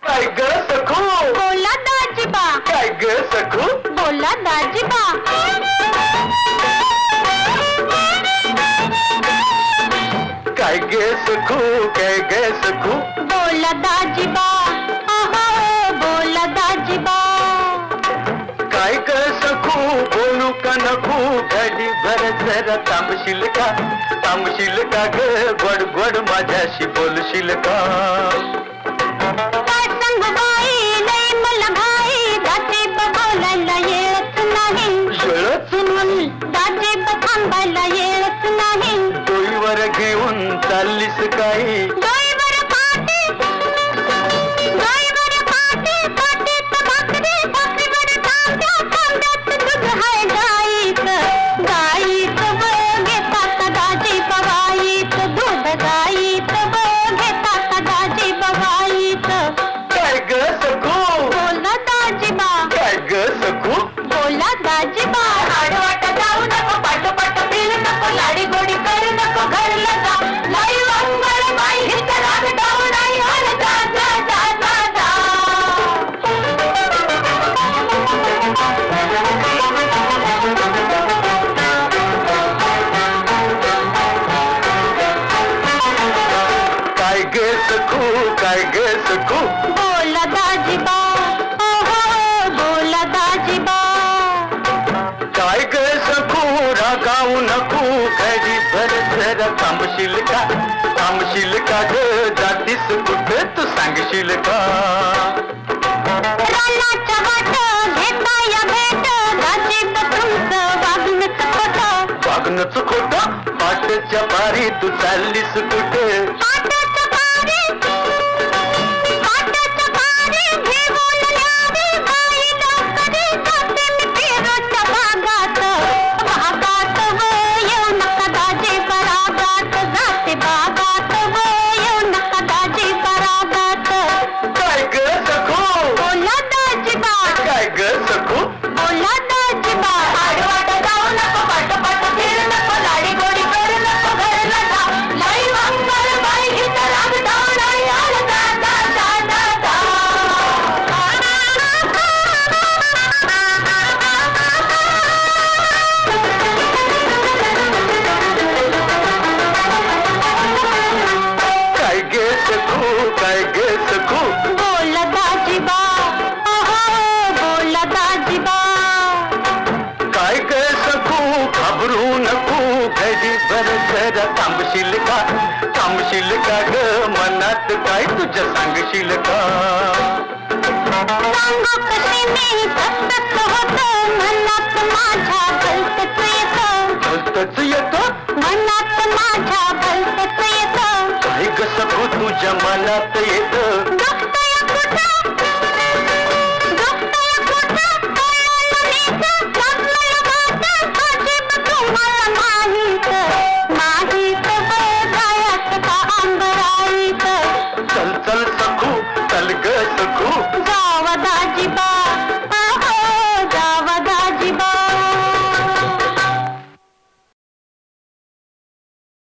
काय ग सखू बोला दाजीबा. काय ग सखू बोला दाजीबा. काय ग सखू काय ग सखू बोला दाजीबा. बोला दाजीबा. काय ग सखू बोलू का नको घडी भर जरा थांबशील का ग गोड गोड माझ्याशी बोलशील का काय सांग बाई लय मला घाई दाजीबा बोलायला येत नाही. येळच नाही दाजीबा थांबायला येत नाही. डोईवर घेऊन चाललीस काही डोईवर पाटी डोईवर पाटी पाटीत भाकरी भाकरीवर तांब्या तांब्यात दूध हाय गाईत गाईत घेतात दाजीबा गाईत दूध गाईत घेतात दाजीबा गाईत. काय ग सखू बोला दाजीबा. काय ग सखू बोला दाजीबा. आडवाट जाऊ नको पाठोपाठ फिरू नको लाडी गोडी करू नको घरला जा लाई वंगळ बाई हित राग डाऊ नाही अरे जा जा जा जा जा. काय ग सखू काय ग सखू बोला दाजीबा. बोला दाजीबा. काय ग सखू रागावू नको घडी भर जरा थांबशील का ग जातीस कुठे तू सांगशील का रानाच्या वाट घेता या भेट दाजीबा तुमचं वागणंच खोटं. वागणंच खोटं पाटच्या पारी तू चाललीस कुठे पाटाचं पारी पाटाचं पारी घेऊन न्यावी बाई लवकरी जाते मी पेरूच्या बागात बागात येऊ नका दाजीबा रागात जाते बागात येऊ नका दाजीबा रागात. काय ग सखू बोला दाजीबा. काय ग सखू बोला दाजीबा. आडवाट जाऊ नको पाठोपाठ फिरू नको लाडी गोडी करू नको घरला जा लाई वंगळ बाई हित राग डाऊ नाही अरे जा जा जा जा काय ग सखू काय ग सखू बोला दाजीबा. बोला दाजीबा. काय ग सखू घाबरू नको घडी भर जरा थांबशील का ग मनात काय तुझ्या सांगशील का सांगू कशी मी तसंच होतं मनात माझ्या भलतंच येतं. भलतच येतं मनात माझ्या भलतंच येतं. काय ग सखू तुझ्या मनात येतं दुखतंय कुठं दुखतंय कुठं कळलं नीट लागलंय वाटं दाजीबा तुम्हाला माहीत माहीत जायचं का अंबराईत. चल चल सखू चल ग सखू जावा दाजीबा.